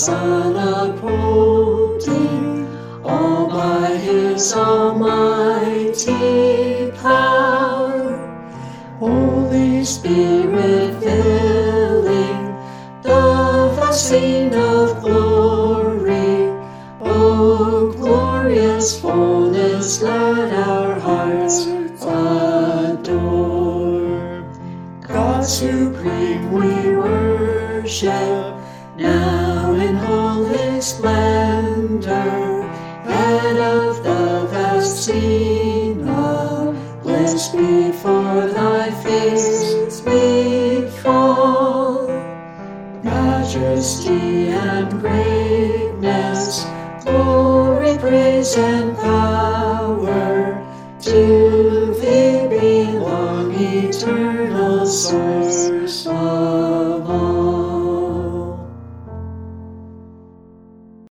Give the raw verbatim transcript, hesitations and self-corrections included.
Son upholding all by his almighty power, Holy Spirit filling the vast scene of glory. O glorious fullness, let our hearts adore. God supreme we worship, now in holy splendor, head of the vast scene of bliss. Before thy face we fall, majesty and greatness, glory, praise, and power to thee belong, eternal source.